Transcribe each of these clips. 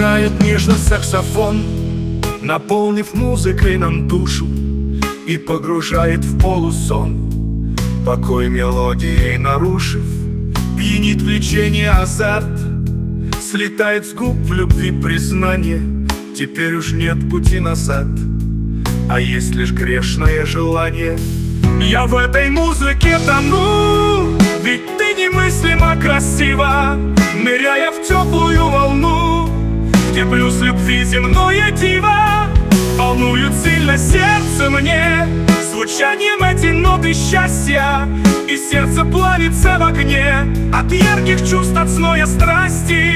играет нежно саксофон, наполнив музыкой нам душу и погружает в полусон. Покой мелодией нарушив, пьянит влечение азарт. Слетает с губ в любви признание, теперь уж нет пути назад, а есть лишь грешное желание. Я в этой музыке тону, ведь ты немыслимо красива, ныряя в теплую волну, где плюс любви земное диво. Волнуют сильно сердце мне звучанием эти ноты счастья, и сердце плавится в огне от ярких чувств, от зноя страсти.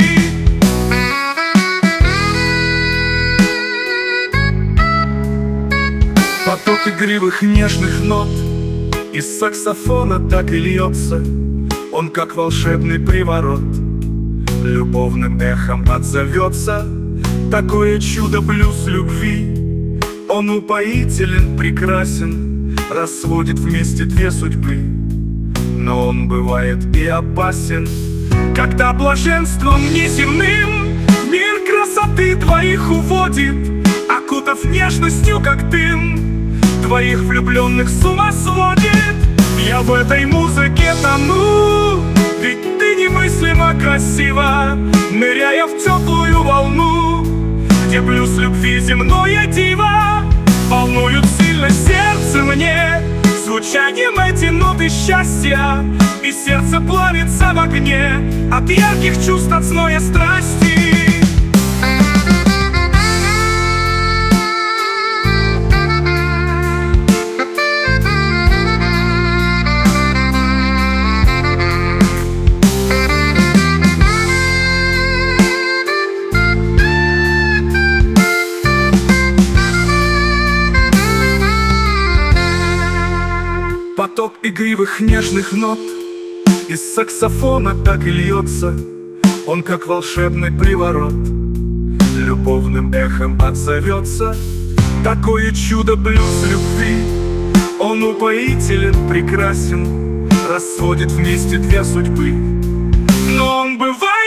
Поток игривых нежных нот из саксофона так и льется, он как волшебный приворот, любовным эхом отзовется. Такое чудо блюз любви, он упоителен, прекрасен, разводит вместе две судьбы. Но он бывает и опасен, когда блаженством неземным мир красоты твоих уводит, окутав нежностью, как дым, твоих влюбленных с ума сводит. Я в этой музыке тону, ведь ты немыслимо красива, ныряя в теплую волну, где плюс любви земное диво. Волнуют сильно сердце мне звучанием эти ноты счастья, и сердце плавится в огне от ярких чувств, от зноя страсти. Поток игривых нежных нот из саксофона так и льется, он как волшебный приворот, любовным эхом отзовется. Такое чудо блюз любви, он упоителен, прекрасен, разводит вместе две судьбы. Но он бывает